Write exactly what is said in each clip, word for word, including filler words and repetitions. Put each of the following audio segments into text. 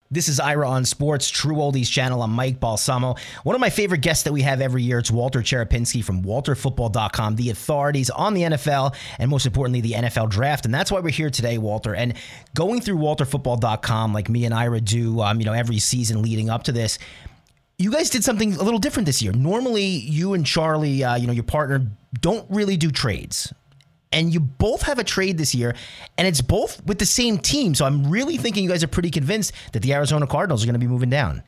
This is Ira on Sports, True Oldies channel. I'm Mike Balsamo. One of my favorite guests that we have every year, it's Walter Cherepinsky from Walter Football dot com, the authorities on the N F L and most importantly, the N F L draft. And that's why we're here today, Walter. And going through Walter Football dot com like me and Ira do, um, you know, every season leading up to this, you guys did something a little different this year. Normally, you and Charlie, uh, you know, your partner, don't really do trades. And you both have a trade this year, and it's both with the same team. So I'm really thinking you guys are pretty convinced that the Arizona Cardinals are going to be moving down.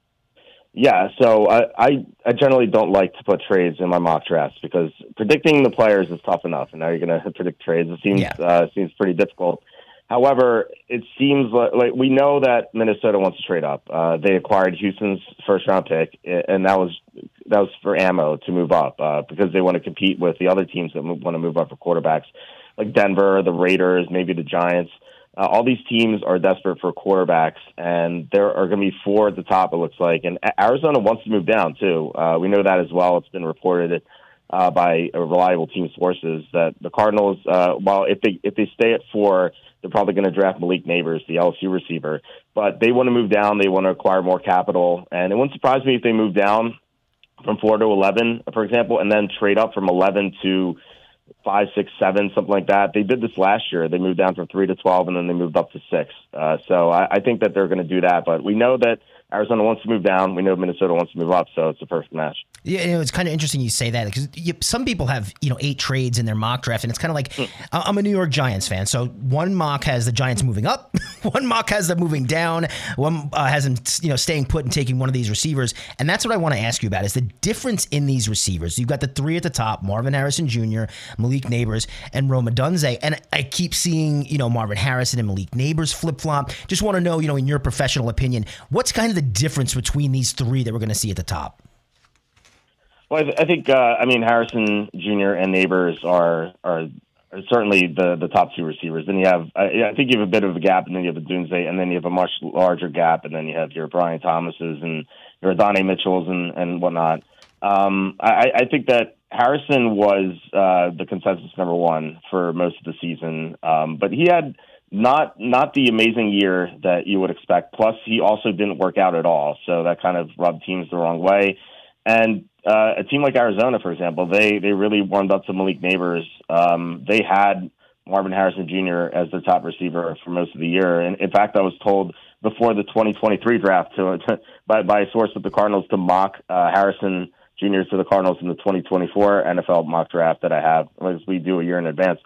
Yeah, so I, I, I generally don't like to put trades in my mock drafts because predicting the players is tough enough, and now you're going to predict trades. It seems yeah. uh, seems pretty difficult. However, it seems like, like we know that Minnesota wants to trade up. Uh, they acquired Houston's first-round pick, and that was that was for ammo to move up uh, because they want to compete with the other teams that move, want to move up for quarterbacks, like Denver, the Raiders, maybe the Giants. Uh, all these teams are desperate for quarterbacks, and there are going to be four at the top, it looks like. And Arizona wants to move down, too. Uh, we know that as well. It's been reported uh, by reliable team sources that the Cardinals, uh, while if they if they stay at four, they're probably going to draft Malik Neighbors, the L S U receiver. But they want to move down. They want to acquire more capital. And it wouldn't surprise me if they move down from four to eleven, for example, and then trade up from eleven to five, six, seven, something like that. They did this last year. They moved down from three to twelve, and then they moved up to six. Uh, so I, I think that they're going to do that. But we know that Arizona wants to move down. We know Minnesota wants to move up, so it's a perfect match. Yeah, you know, it's kind of interesting you say that because you, some people have, you know, eight trades in their mock draft, and it's kind of like, mm. I'm a New York Giants fan, so one mock has the Giants moving up, one mock has them moving down, one uh, has them, you know, staying put and taking one of these receivers, and that's what I want to ask you about is the difference in these receivers. You've got the three at the top, Marvin Harrison Junior, Malik Neighbors, and Rome Odunze, and I keep seeing, you know, Marvin Harrison and Malik Neighbors flip-flop. Just want to know, you know, in your professional opinion, what's kind of the difference between these three that we're going to see at the top? Well, I, th- I think, uh, I mean, Harrison Junior and Neighbors are are, are certainly the, the top two receivers. Then you have, I, I think you have a bit of a gap, and then you have a Odunze, and then you have a much larger gap, and then you have your Brian Thomases and your Adonai Mitchells and, and whatnot. Um, I, I think that Harrison was uh, the consensus number one for most of the season, um, but he had not not the amazing year that you would expect. Plus, he also didn't work out at all, so that kind of rubbed teams the wrong way. And uh, a team like Arizona, for example, they they really warmed up to Malik Neighbors. Um, they had Marvin Harrison Junior as their top receiver for most of the year. And in fact, I was told before the twenty twenty-three draft to, to by, by a source with the Cardinals to mock uh, Harrison Junior to the Cardinals in the twenty twenty-four N F L mock draft that I have, as we do a year in advance.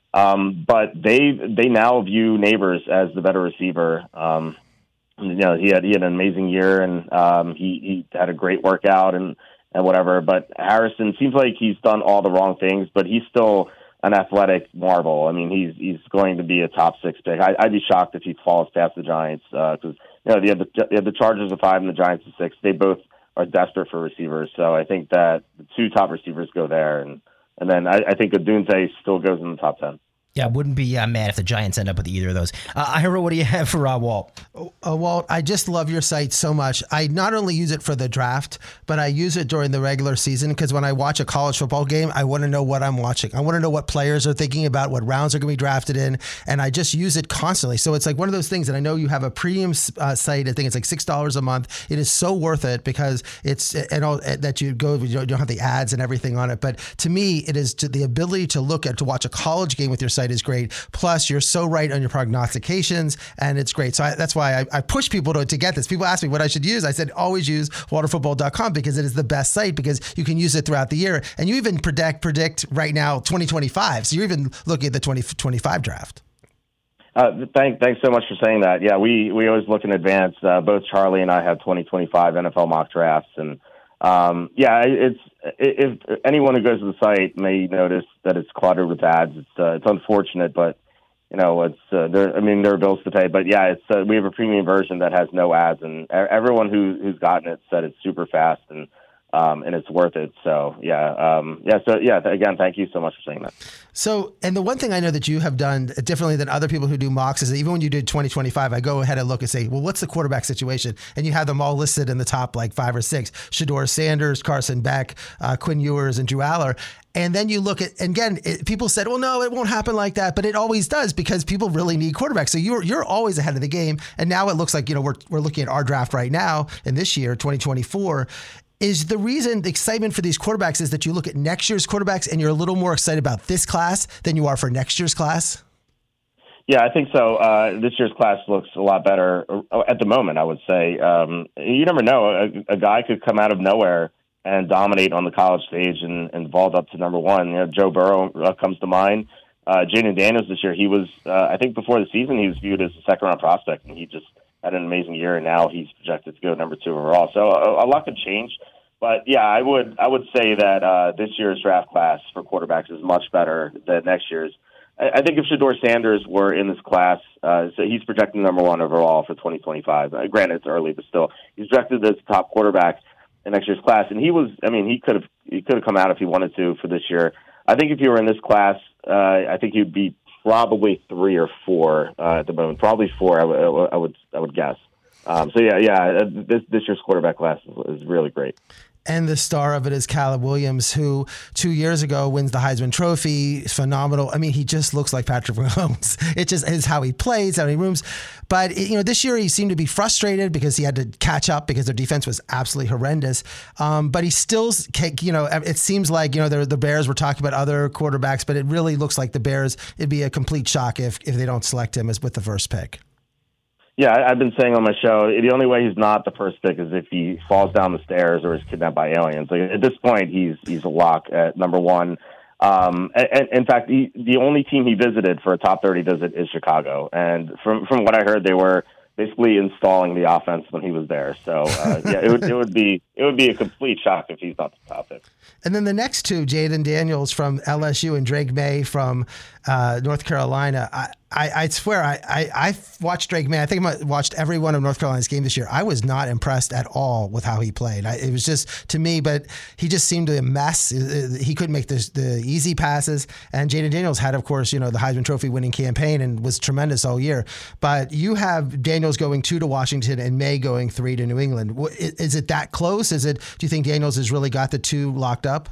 Um, but they they now view Neighbors as the better receiver. Um, you know, he had he had an amazing year, and um, he he had a great workout and, and whatever. But Harrison seems like he's done all the wrong things, but he's still an athletic marvel. I mean, he's he's going to be a top six pick. I, I'd be shocked if he falls past the Giants because uh, you know you have the you have the Chargers at five and the Giants at six. They both are desperate for receivers, so I think that the two top receivers go there, and and then I, I think Odunze still goes in the top ten. Yeah, wouldn't be uh, mad if the Giants end up with either of those. Uh, Ira, what do you have for uh, Walt? Uh, Walt, I just love your site so much. I not only use it for the draft, but I use it during the regular season because when I watch a college football game, I want to know what I'm watching. I want to know what players are thinking about, what rounds are going to be drafted in, and I just use it constantly. So it's like one of those things, and I know you have a premium uh, site. I think it's like six dollars a month. It is so worth it because it's and all that you go, you don't have the ads and everything on it. But to me, it is to the ability to look at, to watch a college game with your site is great. Plus, you're so right on your prognostications, and it's great. So I, that's why I, I push people to, to get this. People ask me what I should use. I said, always use Walter Football dot com because it is the best site because you can use it throughout the year. And you even predict, predict right now twenty twenty-five. So you're even looking at the twenty twenty-five draft. Uh, thank, thanks so much for saying that. Yeah, we, we always look in advance. Uh, both Charlie and I have twenty twenty-five N F L mock drafts, and Um, yeah, it's if anyone who goes to the site may notice that it's cluttered with ads. It's uh, it's unfortunate, but you know, it's uh, there. I mean, there are bills to pay, but yeah, it's uh, we have a premium version that has no ads, and everyone who who's gotten it said it's super fast, and Um, and it's worth it. So yeah, um, yeah. So yeah. Again, thank you so much for saying that. So, and the one thing I know that you have done differently than other people who do mocks is that even when you did twenty twenty-five, I go ahead and look and say, well, what's the quarterback situation? And you have them all listed in the top like five or six: Shedeur Sanders, Carson Beck, uh, Quinn Ewers, and Drew Aller. And then you look at, and again, it, people said, well, no, it won't happen like that, but it always does because people really need quarterbacks. So you're you're always ahead of the game. And now it looks like, you know, we're we're looking at our draft right now in this year, twenty twenty-four. Is the reason the excitement for these quarterbacks is that you look at next year's quarterbacks and you're a little more excited about this class than you are for next year's class? Yeah, I think so. Uh, this year's class looks a lot better at the moment, I would say. Um, you never know. A, a guy could come out of nowhere and dominate on the college stage and, and vault up to number one. You know, Joe Burrow uh, comes to mind. Uh, Jaden Daniels this year, he was, uh, I think before the season, he was viewed as a second-round prospect, and he just had an amazing year, and now he's projected to go number two overall. So a, a lot could change. But, yeah, I would I would say that uh, this year's draft class for quarterbacks is much better than next year's. I, I think if Shedeur Sanders were in this class, uh, so he's projected number one overall for twenty twenty-five. Uh, granted, it's early, but still, he's projected as top quarterback in next year's class. And he was, I mean, he could have he could have come out if he wanted to for this year. I think if he were in this class, uh, I think he'd be probably three or four uh, at the moment. Probably four, I, w- I would I would guess. Um, so, yeah, yeah, this, this year's quarterback class is, is really great. And the star of it is Caleb Williams, who two years ago wins the Heisman Trophy. He's phenomenal. I mean, he just looks like Patrick Mahomes. It just is how he plays, how he moves. But, you know, this year he seemed to be frustrated because he had to catch up because their defense was absolutely horrendous. Um, but he still, you know, it seems like, you know, the, the Bears were talking about other quarterbacks, but it really looks like the Bears, it'd be a complete shock if, if they don't select him as with the first pick. Yeah, I've been saying on my show, the only way he's not the first pick is if he falls down the stairs or is kidnapped by aliens. Like, at this point, he's he's a lock at number one. Um, and, in fact, he, the only team he visited for a top thirty visit is Chicago. And from from what I heard, they were basically installing the offense when he was there. So uh, yeah, it would it would be it would be a complete shock if he's not the top pick. And then the next two, Jaden Daniels from L S U and Drake May from uh, North Carolina. I, I, I swear, I, I I watched Drake May. I think I watched every one of North Carolina's games this year. I was not impressed at all with how he played. I, it was just, to me, but he just seemed a mess. He couldn't make the, the easy passes. And Jaden Daniels had, of course, you know, the Heisman Trophy winning campaign and was tremendous all year. But you have Daniels going two to Washington and May going three to New England. Is it that close? Is it? Do you think Daniels has really got the two locked up?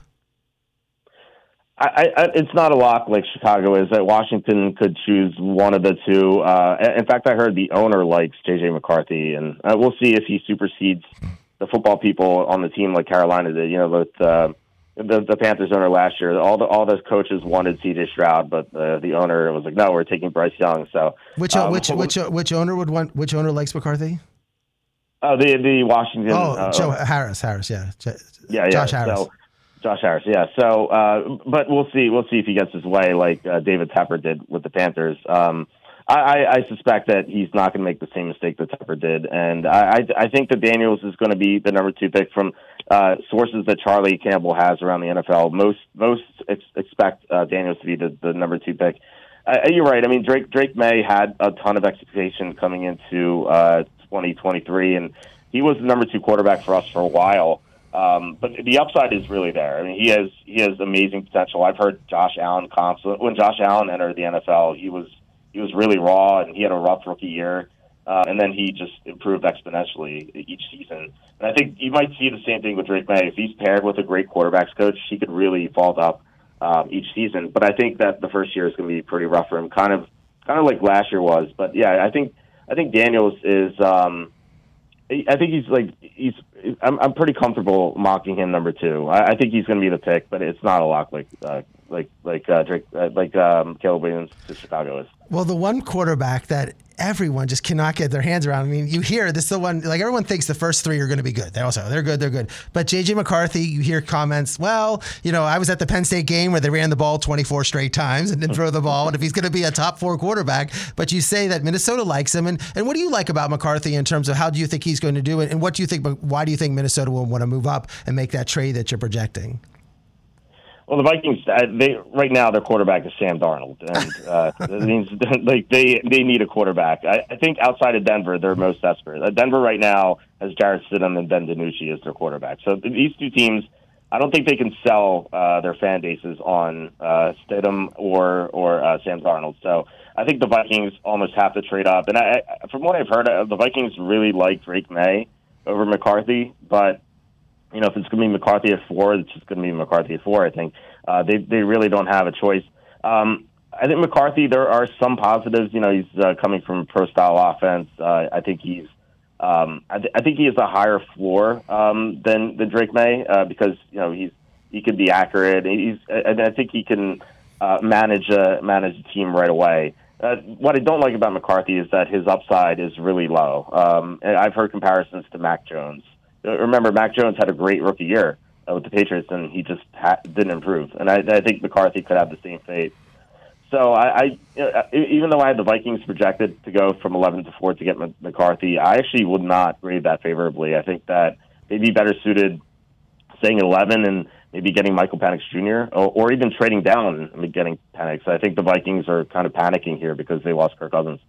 I, I, it's not a lock like Chicago is. That Washington could choose one of the two. Uh, in fact, I heard the owner likes J J McCarthy, and uh, we'll see if he supersedes the football people on the team like Carolina did. You know, with uh, the, the Panthers owner last year, all the all those coaches wanted C J Stroud, but uh, the owner was like, "No, we're taking Bryce Young." So, which um, which which which owner would want? Which owner likes McCarthy? Oh, uh, the the Washington. Oh, uh, Joe Harris, Harris, yeah, J- yeah, yeah. Josh Harris. So, Josh Harris, yeah. So, uh, but we'll see. We'll see if he gets his way, like uh, David Tepper did with the Panthers. Um, I, I, I suspect that he's not going to make the same mistake that Tepper did, and I, I, I think that Daniels is going to be the number two pick from uh, sources that Charlie Campbell has around the N F L. Most most ex- expect uh, Daniels to be the, the number two pick. Uh, you're right. I mean, Drake Drake May had a ton of expectation coming into uh, twenty twenty-three, and he was the number two quarterback for us for a while. Um, but the upside is really there. I mean, he has he has amazing potential. I've heard Josh Allen comps. When Josh Allen entered the N F L, he was he was really raw, and he had a rough rookie year, uh, and then he just improved exponentially each season. And I think you might see the same thing with Drake May. If he's paired with a great quarterbacks coach, he could really vault up um, each season. But I think that the first year is going to be pretty rough for him, kind of kind of like last year was. But yeah, I think I think Daniels is. Um, I think he's like he's. I'm I'm pretty comfortable mocking him number two. I, I think he's going to be the pick, but it's not a lock like uh, like like uh, Drake uh, like um, Caleb Williams to Chicago is. Well, the one quarterback that everyone just cannot get their hands around. I mean, you hear this is the one, like everyone thinks the first three are going to be good. They also, they're good, they're good. But J J McCarthy, you hear comments, well, you know, I was at the Penn State game where they ran the ball twenty-four straight times and didn't throw the ball. And if he's going to be a top four quarterback, but you say that Minnesota likes him. And, and what do you like about McCarthy in terms of how do you think he's going to do it? And what do you think, why do you think Minnesota will want to move up and make that trade that you're projecting? Well, the Vikings, uh, they right now their quarterback is Sam Darnold, and uh, that means like they they need a quarterback. I, I think outside of Denver, they're most desperate. Uh, Denver right now has Jarrett Stidham and Ben DiNucci as their quarterback. So these two teams, I don't think they can sell uh, their fan bases on uh, Stidham or or uh, Sam Darnold. So I think the Vikings almost have to trade up. And I, I, from what I've heard, uh, the Vikings really like Drake May over McCarthy, but. You know, if it's going to be McCarthy at four, it's just going to be McCarthy at four, I think. Uh, they they really don't have a choice. Um, I think McCarthy, there are some positives. You know, he's uh, coming from a pro-style offense. Uh, I think he's um, I, th- I think he has a higher floor um, than, than Drake May uh, because, you know, he's he can be accurate. He's and I think he can uh, manage, a, manage a team right away. Uh, what I don't like about McCarthy is that his upside is really low. Um, and I've heard comparisons to Mac Jones. Remember, Mac Jones had a great rookie year uh, with the Patriots, and he just ha- didn't improve. And I, I think McCarthy could have the same fate. So I, I you know, even though I had the Vikings projected to go from eleven to four to get M- McCarthy, I actually would not grade that favorably. I think that they'd be better suited staying at eleven and maybe getting Michael Penix Junior or, or even trading down and getting Penix. I think the Vikings are kind of panicking here because they lost Kirk Cousins.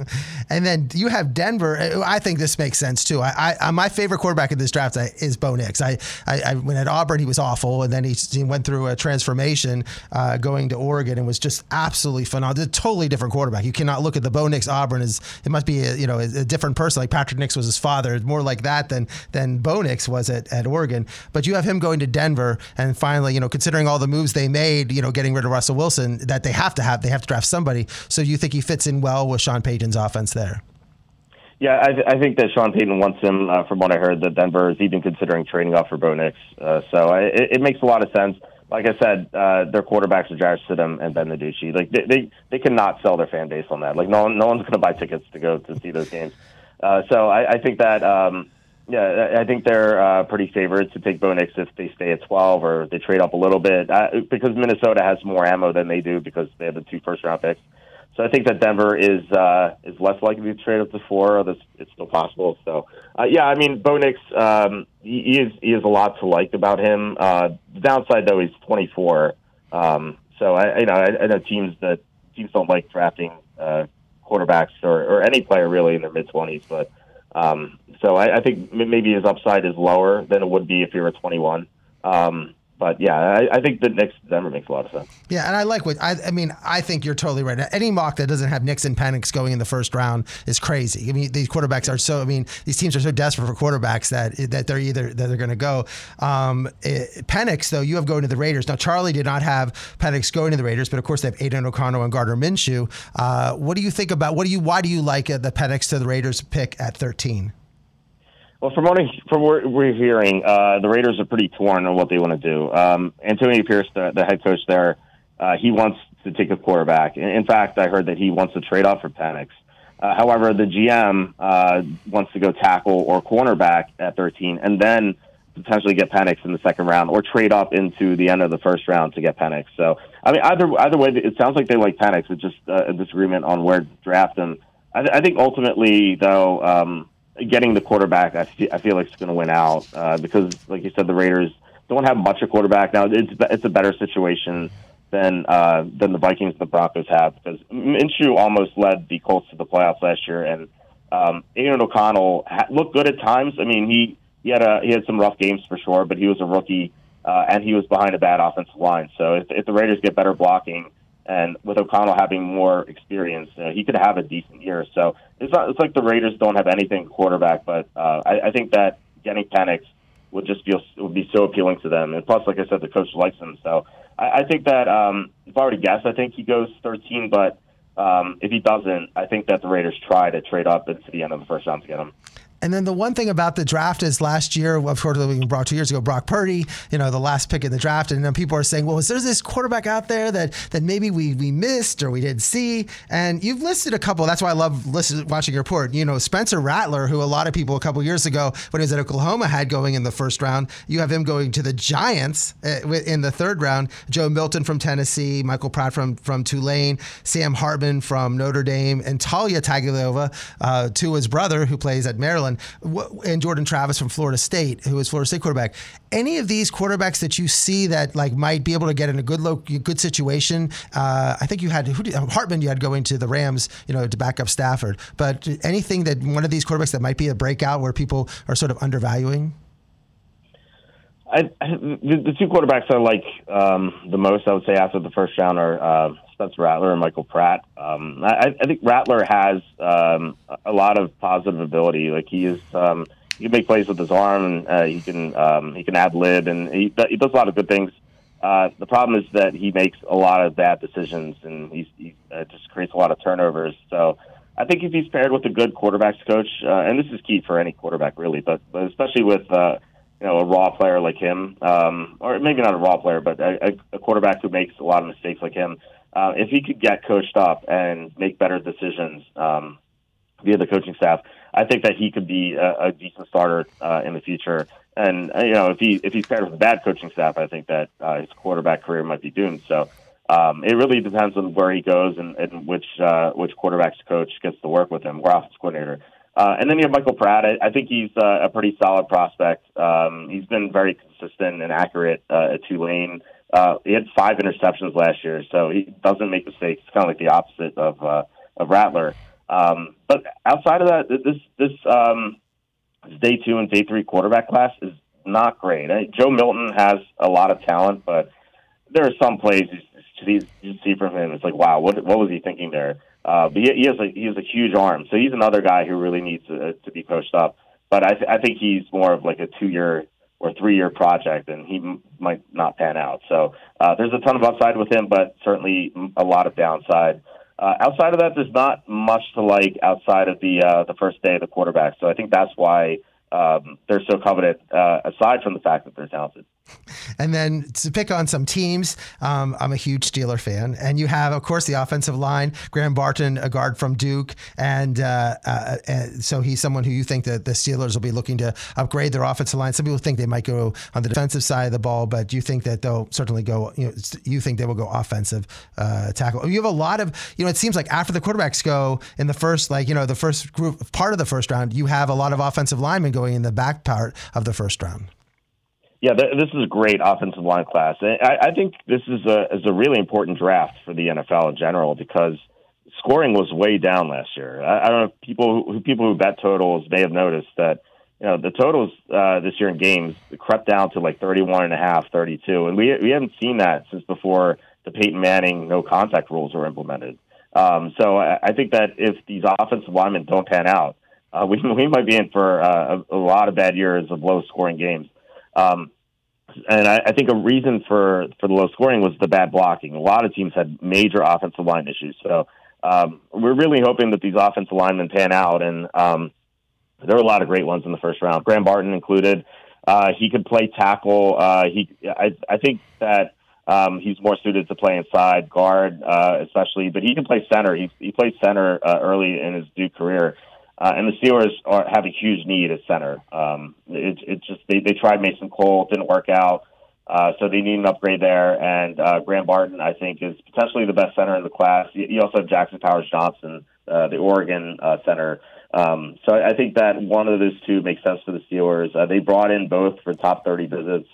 And then you have Denver. I think this makes sense too. I, I my favorite quarterback in this draft is Bo Nix. I, I, I when at Auburn he was awful, and then he, he went through a transformation uh, going to Oregon and was just absolutely phenomenal. A totally different quarterback. You cannot look at the Bo Nix Auburn as it must be a, you know a, a different person. Like Patrick Nix was his father. It's more like that than than Bo Nix was at, at Oregon. But you have him going to Denver, and finally, you know, considering all the moves they made, you know, getting rid of Russell Wilson, that they have to have, they have to draft somebody. So you think he fits in well with Sean Payton's offense there? Yeah, I, th- I think that Sean Payton wants him. Uh, from what I heard, that Denver is even considering trading off for Bo Nix. Uh, so I, it, it makes a lot of sense. Like I said, uh, their quarterbacks are Jarrett Stidham and Ben DiNucci. Like they, they, they cannot sell their fan base on that. Like no one, no one's going to buy tickets to go to see those games. Uh, so I, I think that. Um, Yeah, I think they're uh, pretty favored to take Bo Nix if they stay at twelve or they trade up a little bit uh, because Minnesota has more ammo than they do because they have the two first-round picks. So I think that Denver is uh, is less likely to trade up to four, although it's still possible. So, uh, yeah, I mean, Bo Nix, um, he, he, is, he is a lot to like about him. Uh, the downside, though, he's twenty-four. Um, so, I, you know, I, I know teams that teams don't like drafting uh, quarterbacks or, or any player really in their mid-twenties, but Um, so I, I think maybe his upside is lower than it would be if you were twenty-one. Um, but yeah, I, I think the Knicks Denver makes a lot of sense. Yeah, and I like what I, I mean. I think you're totally right. Any mock that doesn't have Nix and Penix going in the first round is crazy. I mean, these quarterbacks are so. I mean, these teams are so desperate for quarterbacks that that they're either that they're going to go. Um, it, Penix, though, you have going to the Raiders. Now, Charlie did not have Penix going to the Raiders, but of course they have Aidan O'Connell and Gardner Minshew. Uh, what do you think about? What do you? Why do you like uh, the Penix to the Raiders pick at thirteen? Well, from what, I, from what we're hearing, uh, the Raiders are pretty torn on what they want to do. Um, Antonio Pierce, the, the head coach there, uh, he wants to take a quarterback. In, in fact, I heard that he wants to trade off for Penix. Uh, however, the G M uh, wants to go tackle or cornerback at thirteen and then potentially get Penix in the second round or trade up into the end of the first round to get Penix. So, I mean, either either way, it sounds like they like Penix. It's just uh, a disagreement on where to draft him. I, I think ultimately, though, um, getting the quarterback, I feel, I feel like it's going to win out uh, because, like you said, the Raiders don't have much of quarterback now. It's it's a better situation than uh, than the Vikings and the Broncos have because Minshew almost led the Colts to the playoffs last year, and um, Aidan O'Connell ha- looked good at times. I mean, he he had a he had some rough games for sure, but he was a rookie uh, and he was behind a bad offensive line. So if, if the Raiders get better blocking, and with O'Connell having more experience, uh, he could have a decent year. So it's not, it's like the Raiders don't have anything quarterback, but uh, I, I think that getting Penix would just feel would be so appealing to them. And plus, like I said, the coach likes him. So I, I think that um, if I were to guess, I think he goes thirteen. But um, if he doesn't, I think that the Raiders try to trade up into the end of the first round to get him. And then the one thing about the draft is last year, of course, we brought two years ago, Brock Purdy, you know, the last pick in the draft. And then people are saying, well, is there this quarterback out there that that maybe we we missed or we didn't see? And you've listed a couple. That's why I love listening, watching your report. You know, Spencer Rattler, who a lot of people a couple years ago when he was at Oklahoma had going in the first round. You have him going to the Giants in the third round. Joe Milton from Tennessee, Michael Pratt from, from Tulane, Sam Hartman from Notre Dame, and Talia Tagovailoa, uh, Tua's brother, who plays at Maryland, and and Jordan Travis from Florida State, who is Florida State quarterback. Any of these quarterbacks that you see that like might be able to get in a good low, good situation? Uh, I think you had who did, Hartman. You had going to the Rams, you know, to back up Stafford. But anything that one of these quarterbacks that might be a breakout where people are sort of undervaluing? I, I, the, the two quarterbacks I like um, the most, I would say, after the first round are uh, Spencer Rattler and Michael Pratt. Um, I, I think Rattler has um, a lot of positive ability. Like he is, um, he can make plays with his arm, and uh, he can um, he can ad lib, and he, he does a lot of good things. Uh, the problem is that he makes a lot of bad decisions, and he's, he uh, just creates a lot of turnovers. So I think if he's paired with a good quarterbacks coach, uh, and this is key for any quarterback really, but, but especially with uh, you know, a raw player like him, um, or maybe not a raw player, but a, a quarterback who makes a lot of mistakes like him, uh, if he could get coached up and make better decisions um, via the coaching staff, I think that he could be a, a decent starter uh, in the future. And, uh, you know, if he if he's paired with a bad coaching staff, I think that uh, his quarterback career might be doomed. So um, it really depends on where he goes and, and which uh, which quarterback's coach gets to work with him, or offensive coordinator. Uh, and then you have Michael Pratt. I, I think he's uh, a pretty solid prospect. Um, he's been very consistent and accurate uh, at Tulane. Uh, he had five interceptions last year, so he doesn't make mistakes. It's kind of like the opposite of uh, of Rattler. Um, but outside of that, this this um, day two and day three quarterback class is not great. I, Joe Milton has a lot of talent, but there are some plays you, you see from him. It's like, wow, what what was he thinking there? Uh, but he, he has a he has a huge arm, so he's another guy who really needs to, to be coached up. But I, th- I think he's more of like a two year or three year project, and he m- might not pan out. So uh, there's a ton of upside with him, but certainly a lot of downside. Uh, outside of that, there's not much to like outside of the uh, the first day of the quarterback. So I think that's why um, they're so coveted. Uh, aside from the fact that they're talented. And then to pick on some teams, um, I'm a huge Steeler fan. And you have, of course, the offensive line, Graham Barton, a guard from Duke. And, uh, uh, and so he's someone who you think that the Steelers will be looking to upgrade their offensive line. Some people think they might go on the defensive side of the ball, but you think that they'll certainly go, you know, you think they will go offensive uh, tackle. You have a lot of, you know, it seems like after the quarterbacks go in the first, like, you know, the first group, part of the first round, you have a lot of offensive linemen going in the back part of the first round. Yeah, th- this is a great offensive line class. I, I think this is a is a really important draft for the N F L in general because scoring was way down last year. I, I don't know if people who people who bet totals may have noticed that you know the totals uh, this year in games crept down to like thirty-one and a half, thirty-two, and we we haven't seen that since before the Peyton Manning no contact rules were implemented. Um, so I, I think that if these offensive linemen don't pan out, uh, we we might be in for uh, a, a lot of bad years of low scoring games. Um, and I, I think a reason for, for the low scoring was the bad blocking. A lot of teams had major offensive line issues. So um, we're really hoping that these offensive linemen pan out. And um, there were a lot of great ones in the first round, Graham Barton included. Uh, he could play tackle. Uh, he, I, I think that um, he's more suited to play inside guard, uh, especially, but he can play center. He, he played center uh, early in his Duke career. Uh, and the Steelers are, have a huge need at center. Um, it, it just they, they tried Mason Cole, it didn't work out, uh, so they need an upgrade there. And uh, Graham Barton, I think, is potentially the best center in the class. You also have Jackson Powers Johnson, uh, the Oregon uh, center. Um, so I think that one of those two makes sense for the Steelers. Uh, they brought in both for top thirty visits,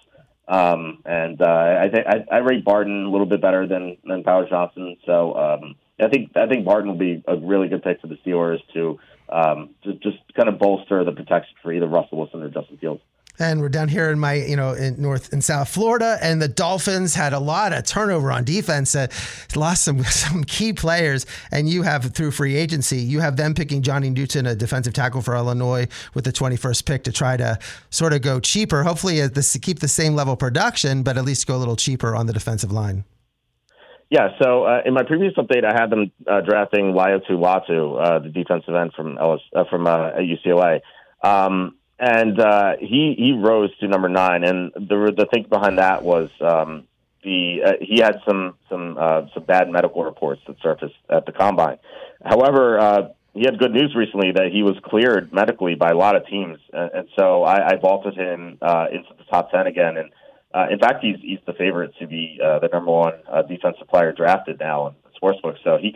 um, and uh, I think I rate Barton a little bit better than than Powers Johnson. So um, I think I think Barton will be a really good pick for the Steelers to. Um, to just kind of bolster the protection for either Russell Wilson or Justin Fields. And we're down here in my, you know, in North and South Florida, and the Dolphins had a lot of turnover on defense. Uh, lost some some key players, and you have through free agency, you have them picking Johnny Newton, a defensive tackle for Illinois, with the twenty-first pick to try to sort of go cheaper. Hopefully, uh, this, keep the same level of production, but at least go a little cheaper on the defensive line. Yeah, so uh, in my previous update, I had them uh, drafting Laiatu Latu, uh, the defensive end from L S, uh, from uh, U C L A, um, and uh, he he rose to number nine. And the the thing behind that was um, the uh, he had some some uh, some bad medical reports that surfaced at the combine. However, uh, he had good news recently that he was cleared medically by a lot of teams, and, and so I, I vaulted him uh, into the top ten again. And Uh, in fact, he's he's the favorite to be uh, the number one uh, defensive player drafted now in the sportsbook. So he could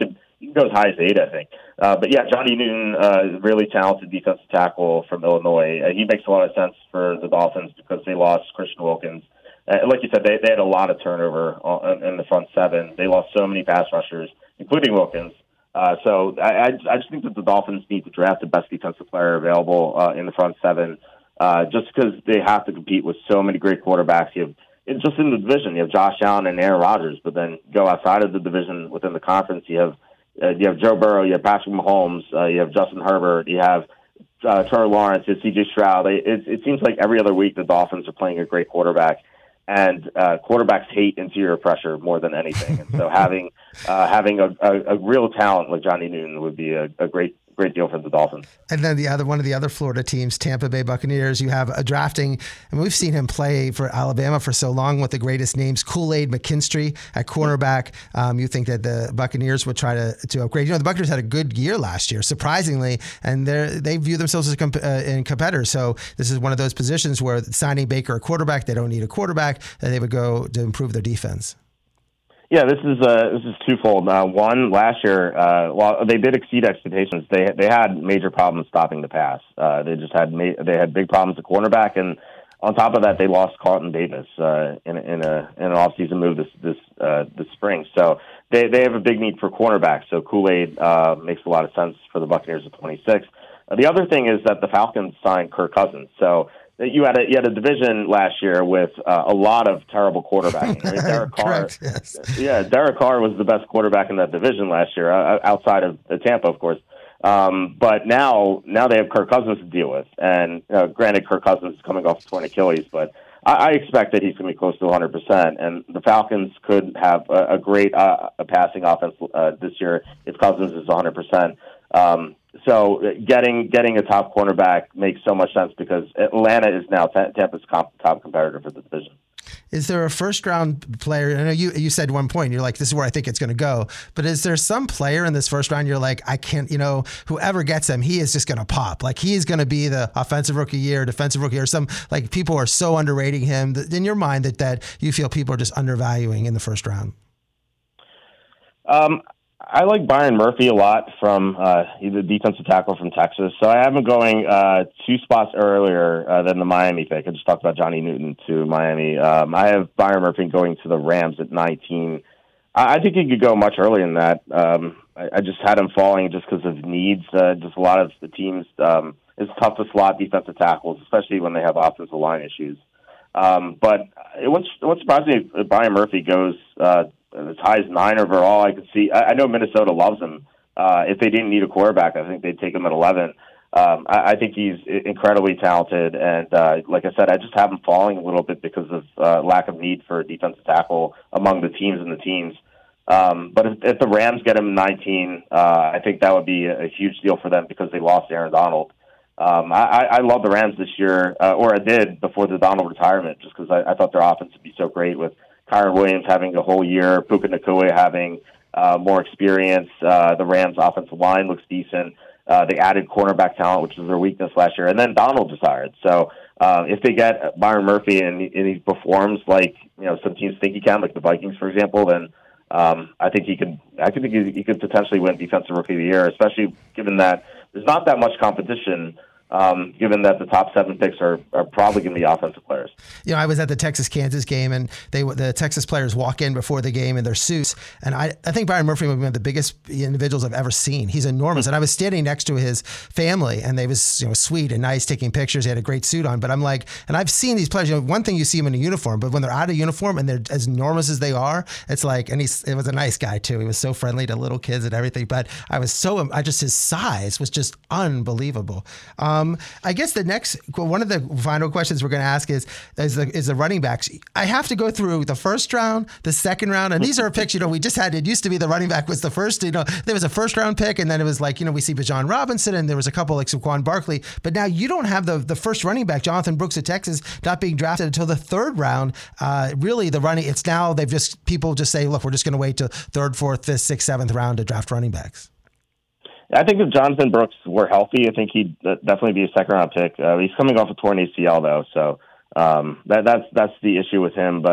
can go as high as eight, I think. Uh, but yeah, Johnny Newton, uh, really talented defensive tackle from Illinois. Uh, he makes a lot of sense for the Dolphins because they lost Christian Wilkins. Uh, like you said, they, they had a lot of turnover on, in the front seven. They lost so many pass rushers, including Wilkins. Uh, so I, I just think that the Dolphins need to draft the best defensive player available uh, in the front seven, uh, just because they have to compete with so many great quarterbacks. You have it's just in the division, you have Josh Allen and Aaron Rodgers, but then go outside of the division within the conference, you have uh, you have Joe Burrow, you have Patrick Mahomes, uh, you have Justin Herbert, you have uh, Trevor Lawrence, you have C J Stroud. It, it, it seems like every other week the Dolphins are playing a great quarterback. And uh, quarterbacks hate interior pressure more than anything. And so having uh, having a, a, a real talent like Johnny Newton would be a, a great great deal for the Dolphins. And then the other one of the other Florida teams, Tampa Bay Buccaneers, you have a drafting, and we've seen him play for Alabama for so long with the greatest names, Kool-Aid McKinstry at cornerback. Um, you think that the Buccaneers would try to, to upgrade. You know, the Buccaneers had a good year last year, surprisingly, and they they view themselves as a comp- uh, in competitors. So this is one of those positions where signing Baker a quarterback, they don't need a quarterback, and they would go to improve their defense. Yeah, this is uh, this is twofold. Uh, one, last year, uh, while they did exceed expectations, they they had major problems stopping the pass. Uh, they just had ma- they had big problems at cornerback, and on top of that, they lost Carlton Davis uh, in in a in an offseason move this this uh, this spring. So they they have a big need for cornerbacks. So Kool-Aid uh, makes a lot of sense for the Buccaneers at twenty-six. Uh, the other thing is that the Falcons signed Kirk Cousins. So you had a you had a division last year with uh, a lot of terrible quarterbacking. Right? Derek Carr, Correct, yes. yeah, Derek Carr was the best quarterback in that division last year, uh, outside of uh, Tampa, of course. Um, but now, now they have Kirk Cousins to deal with, and uh, granted, Kirk Cousins is coming off a torn Achilles, but I, I expect that he's going to be close to one hundred percent. And the Falcons could have a, a great uh, a passing offense uh, this year if Cousins is one hundred percent. Um, So getting getting a top cornerback makes so much sense because Atlanta is now Tampa's top competitor for the division. Is there a first round player? I know you you said one point, you're like, this is where I think it's going to go. But is there some player in this first round you're like, I can't, you know, whoever gets him, he is just going to pop. Like he is going to be the offensive rookie year, defensive rookie year. Some like people are so underrating him that, in your mind that that you feel people are just undervaluing in the first round. Um. I like Byron Murphy a lot from uh, he's a defensive tackle from Texas. So I have him going uh, two spots earlier uh, than the Miami pick. I just talked about Johnny Newton to Miami. Um, I have Byron Murphy going to the Rams at nineteen. I, I think he could go much earlier than that. Um, I, I just had him falling just because of needs. Uh, just a lot of the teams, um, it's tough to slot defensive tackles, especially when they have offensive line issues. Um, but it wouldn't, it wouldn't surprise me if Byron Murphy goes uh, as high as nine overall. I could see. I, I know Minnesota loves him. Uh, if they didn't need a quarterback, I think they'd take him at eleven. Um, I, I think he's incredibly talented, and uh, like I said, I just have him falling a little bit because of uh, lack of need for a defensive tackle among the teams and the teams. Um, but if, if the Rams get him nineteen, uh, I think that would be a, a huge deal for them because they lost Aaron Donald. Um, I, I love the Rams this year, uh, or I did before the Donald retirement, just because I, I thought their offense would be so great with Kyron Williams having a whole year, Puka Nacua having uh, more experience. Uh, the Rams' offensive line looks decent. Uh, they added cornerback talent, which was their weakness last year, and then Donald retired. So uh, if they get Byron Murphy and he, and he performs like you know some teams think he can, like the Vikings, for example, then um, I think he could. I think he, he could potentially win Defensive Rookie of the Year, especially given that there's not that much competition. Um, given that the top seven picks are, are probably going to be offensive players. You know, I was at the Texas-Kansas game, and they the Texas players walk in before the game in their suits, and I, I think Byron Murphy would be one of the biggest individuals I've ever seen. He's enormous, and I was standing next to his family, and they was you know sweet and nice, taking pictures. He had a great suit on, but I'm like, and I've seen these players. You know, one thing you see them in a uniform, but when they're out of uniform and they're as enormous as they are, it's like, and he's it was a nice guy too. He was so friendly to little kids and everything. But I was so, I just his size was just unbelievable. Um, I guess the next one of the final questions we're going to ask is is the, is the running backs. I have to go through the first round, the second round, and these are picks. You know, we just had. It used to be the running back was the first. You know, there was a first round pick, and then it was like you know we see Bijan Robinson, and there was a couple like Saquon Barkley. But now you don't have the the first running back, Jonathan Brooks of Texas, not being drafted until the third round. Uh, really, the running. It's now they've just people just say, look, we're just going to wait till third, fourth, fifth, sixth, seventh round to draft running backs. I think if Jonathan Brooks were healthy, I think he'd definitely be a second-round pick. Uh, he's coming off a torn A C L, though, so um, that, that's that's the issue with him. But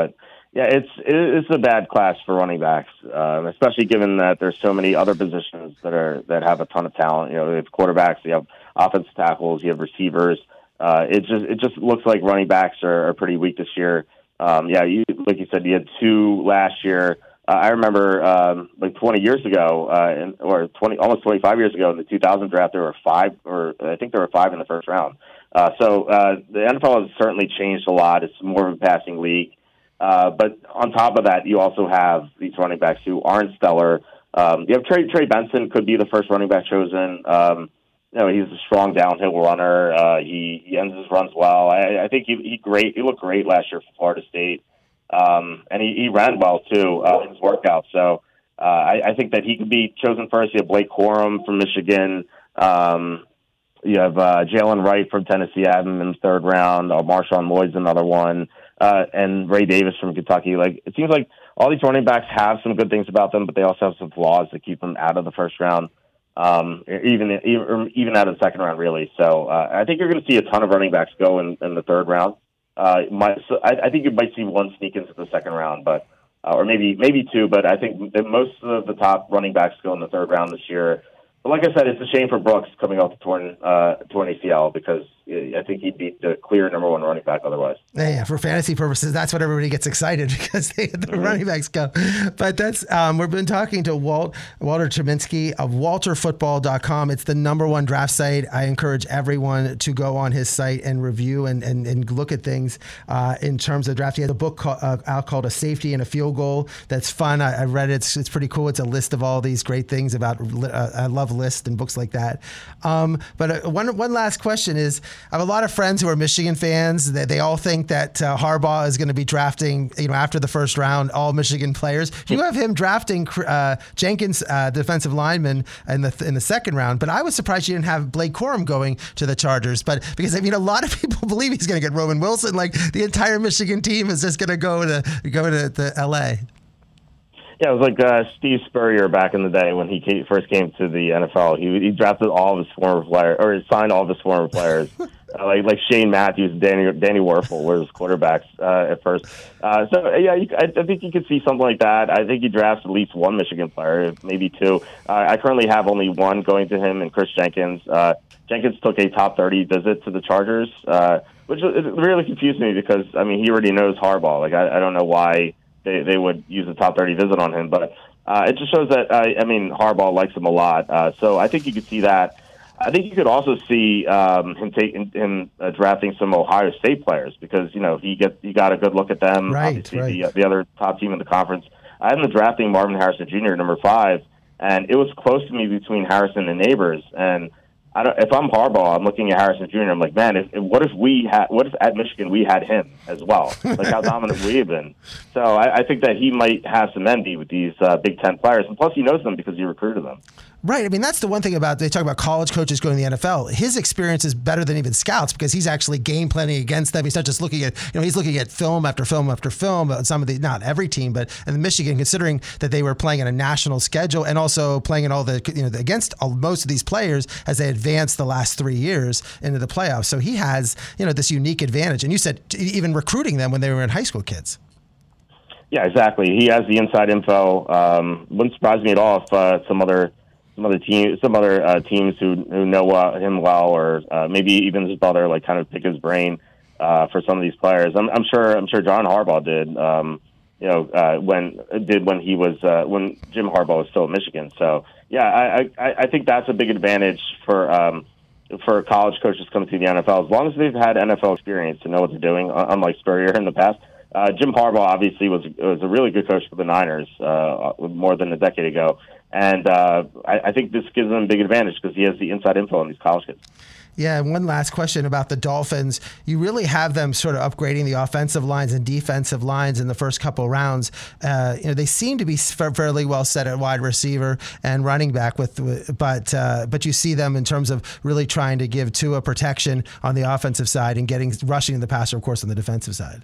Yeah, it's it's a bad class for running backs, um, especially given that there's so many other positions that are that have a ton of talent. You know, you have quarterbacks, you have offensive tackles, you have receivers. Uh, it just it just looks like running backs are, are pretty weak this year. Um, yeah, you, like you said, you had two last year. Uh, I remember um, like twenty years ago, uh, in, or twenty almost twenty-five years ago in the two thousand draft, there were five, or I think there were five in the first round. Uh, so uh, the N F L has certainly changed a lot. It's more of a passing league. Uh, but on top of that, you also have these running backs who aren't stellar. Um, you have Trey, Trey Benson could be the first running back chosen. Um, you know, he's a strong downhill runner. Uh, he, he ends his runs well. I, I think he, he great. He looked great last year for Florida State. Um, and he, he ran well too, uh, in his workouts. So, uh, I, I think that he could be chosen first. You have Blake Corum from Michigan. Um, you have, uh, Jalen Wright from Tennessee. I have him in the third round. Uh, Marshawn Lloyd's another one. Uh, and Ray Davis from Kentucky. Like, it seems like all these running backs have some good things about them, but they also have some flaws that keep them out of the first round, um, even even, even out of the second round, really. So uh, I think you're going to see a ton of running backs go in, in the third round. Uh, my, so I, I think you might see one sneak into the second round, but uh, or maybe maybe two. But I think that most of the top running backs go in the third round this year. But like I said, it's a shame for Brooks coming off the torn uh, torn A C L, because I think he'd be the clear number one running back otherwise. Yeah, for fantasy purposes, that's what everybody gets excited, because they, the mm-hmm. running backs go. But that's um, we've been talking to Walt Walter Cheminski of Walter Football dot com. It's the number one draft site. I encourage everyone to go on his site and review and, and, and look at things uh, in terms of draft. He has a book called, uh, out called A Safety and a Field Goal. That's fun. I, I read it. It's, it's pretty cool. It's a list of all these great things about. Uh, I love lists and books like that. Um, but uh, one one last question is, I have a lot of friends who are Michigan fans. They, they all think that uh, Harbaugh is going to be drafting, you know, after the first round, all Michigan players. You have him drafting uh, Jenkins, uh, defensive lineman, in the in the second round. But I was surprised you didn't have Blake Corum going to the Chargers. But because I mean, a lot of people believe he's going to get Roman Wilson. Like, the entire Michigan team is just going to go to go to, to L A. Yeah, it was like uh, Steve Spurrier back in the day when he came, first came to the N F L. He, he drafted all of his former players, or he signed all of his former players, uh, like like Shane Matthews, Danny Danny Werfel were his quarterbacks uh, at first. Uh, so yeah, you, I, I think you could see something like that. I think he drafts at least one Michigan player, maybe two. Uh, I currently have only one going to him, and Chris Jenkins. Uh, Jenkins took a top thirty visit to the Chargers, uh, which really confused me, because I mean, he already knows Harbaugh. Like, I, I don't know why They, they would use a top thirty visit on him, but uh, it just shows that, uh, I mean, Harbaugh likes him a lot. Uh, so I think you could see that. I think you could also see um, him taking him uh, drafting some Ohio State players, because, you know, he get he got a good look at them. Right, Obviously, right. The, uh, the other top team in the conference. I am drafting Marvin Harrison Junior, number five, and it was close to me between Harrison and Neighbors. And I don't, if I'm Harbaugh, I'm looking at Harrison Junior I'm like, man, if, what if we had, what if at Michigan we had him as well? Like, how dominant we have been. So I, I think that he might have some envy with these uh, Big Ten players, and plus he knows them because he recruited them. Right. I mean, that's the one thing about, they talk about college coaches going to the N F L. His experience is better than even scouts, because he's actually game planning against them. He's not just looking at, you know, he's looking at film after film after film. Some of the, not every team, but in Michigan, considering that they were playing on a national schedule and also playing in all the, you know, against all, most of these players as they advanced the last three years into the playoffs. So he has, you know, this unique advantage. And you said even recruiting them when they were in high school kids. Yeah, exactly. He has the inside info. Um, wouldn't surprise me at all if uh, some other some other team, some other uh, teams who who know uh, him well, or uh, maybe even his brother, like, kind of pick his brain uh, for some of these players. I'm, I'm sure. I'm sure John Harbaugh did. Um, you know, uh, when did when he was uh, when Jim Harbaugh was still at Michigan. So yeah, I I, I think that's a big advantage for. Um, for college coaches coming to the N F L, as long as they've had N F L experience to know what they're doing, unlike Spurrier in the past. Uh, Jim Harbaugh obviously was was a really good coach for the Niners uh, more than a decade ago, and uh, I, I think this gives them a big advantage because he has the inside info on these college kids. Yeah, and one last question about the Dolphins. You really have them sort of upgrading the offensive lines and defensive lines in the first couple of rounds. Uh, you know, they seem to be fairly well set at wide receiver and running back, with, with but uh, but you see them in terms of really trying to give Tua protection on the offensive side and getting rushing the passer, of course, on the defensive side.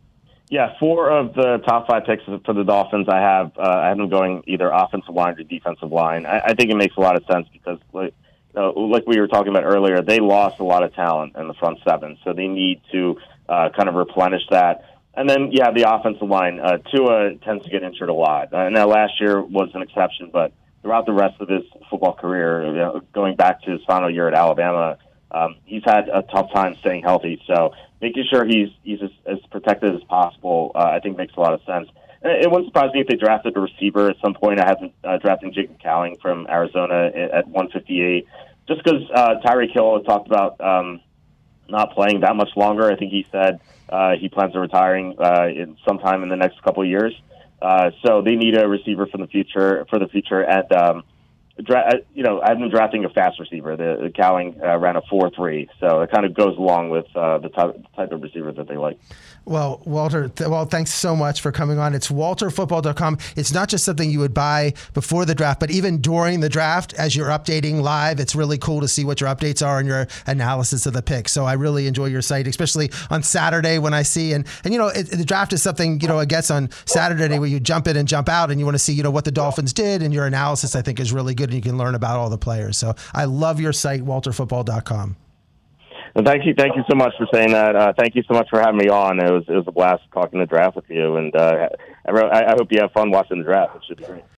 Yeah, four of the top five picks for the Dolphins, I have uh, I have them going either offensive line or defensive line. I, I think it makes a lot of sense because, like, Uh, like we were talking about earlier, they lost a lot of talent in the front seven, so they need to uh, kind of replenish that. And then, yeah, the offensive line. Uh, Tua tends to get injured a lot. Uh, now, last year was an exception, but throughout the rest of his football career, you know, going back to his final year at Alabama, um, he's had a tough time staying healthy. So making sure he's he's as, as protected as possible, uh, I think, makes a lot of sense. And it wouldn't surprise me if they drafted a receiver at some point. I have been uh, drafting Jacob Cowing from Arizona at one fifty-eight, just because uh, Tyreek Hill has talked about um, not playing that much longer. I think he said uh, he plans on retiring uh, in sometime in the next couple of years. Uh, so they need a receiver for the future. For the future, and um, dra- you know, I've been drafting a fast receiver. The, the Cowing uh, ran a four three, so it kind of goes along with uh, the type, type of receiver that they like. Well, Walter, th- well, thanks so much for coming on. It's walter football dot com. It's not just something you would buy before the draft, but even during the draft, as you're updating live, it's really cool to see what your updates are and your analysis of the pick. So I really enjoy your site, especially on Saturday when I see, and, and you know, it, the draft is something, you know, it gets on Saturday where you jump in and jump out and you want to see, you know, what the Dolphins did, and your analysis, I think, is really good, and you can learn about all the players. So I love your site, walter football dot com. Well, thank you, thank you so much for saying that. Uh, thank you so much for having me on. It was it was a blast talking the draft with you, and uh, I, I hope you have fun watching the draft. It should be great.